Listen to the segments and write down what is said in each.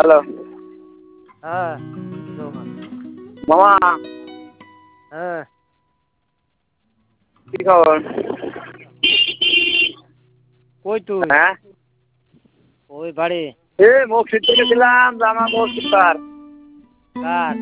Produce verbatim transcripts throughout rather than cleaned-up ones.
Hello হ্যাঁ মামা হ্যাঁ কি খবর? কই তুই? হ্যাঁ ওই বাড়ি। এ মসজিদ থেকে গেছিলাম জামা কাপড় তার কার?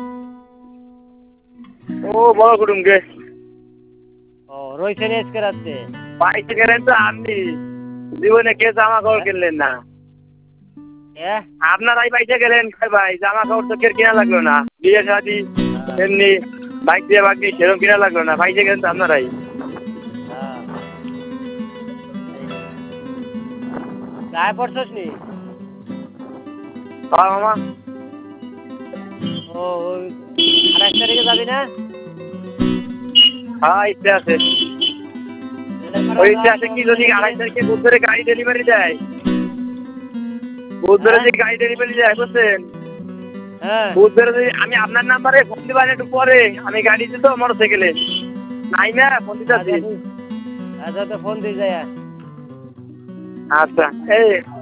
ও বড় কুটুম গে ও রইছেন এসকে রাতে। পাইতে গেলেন তো আপনি জীবনে কে জামা কাপড় কিনলেন না? হ্যাঁ আপনারাই পাইতে গেলেন ভাই জামা কাপড় তো কেউ কিনা লাগলো না, বিয়ে শাদি এমনি বাইক দিয়ে বাকি সেরকম কিনা লাগলো না, পাইতে গেলেন তো আপনারাই। হ্যাঁ গায়ে পড়ছস নি? হ্যাঁ মামা ও ওই আঠাশ তারিখে যাবি না? হ্যাঁ ইচ্ছে আছে। ওই ইচ্ছে আছে কি যদি আড়াই তারিখে বুধবারে গাড়ি ডেলিভারি দেয়, বুধবারে যদি গাড়ি ডেলিভারি দেয় বুঝছেন, হ্যাঁ বুধবারে যদি আমি আপনার নাম্বারে ফোন দিবেন একটু পরে, আমি গাড়ি দিত মোটর সাইকেলে নাই না ফোন দিতে। আচ্ছা তো ফোন দিয়ে যায়। আচ্ছা এই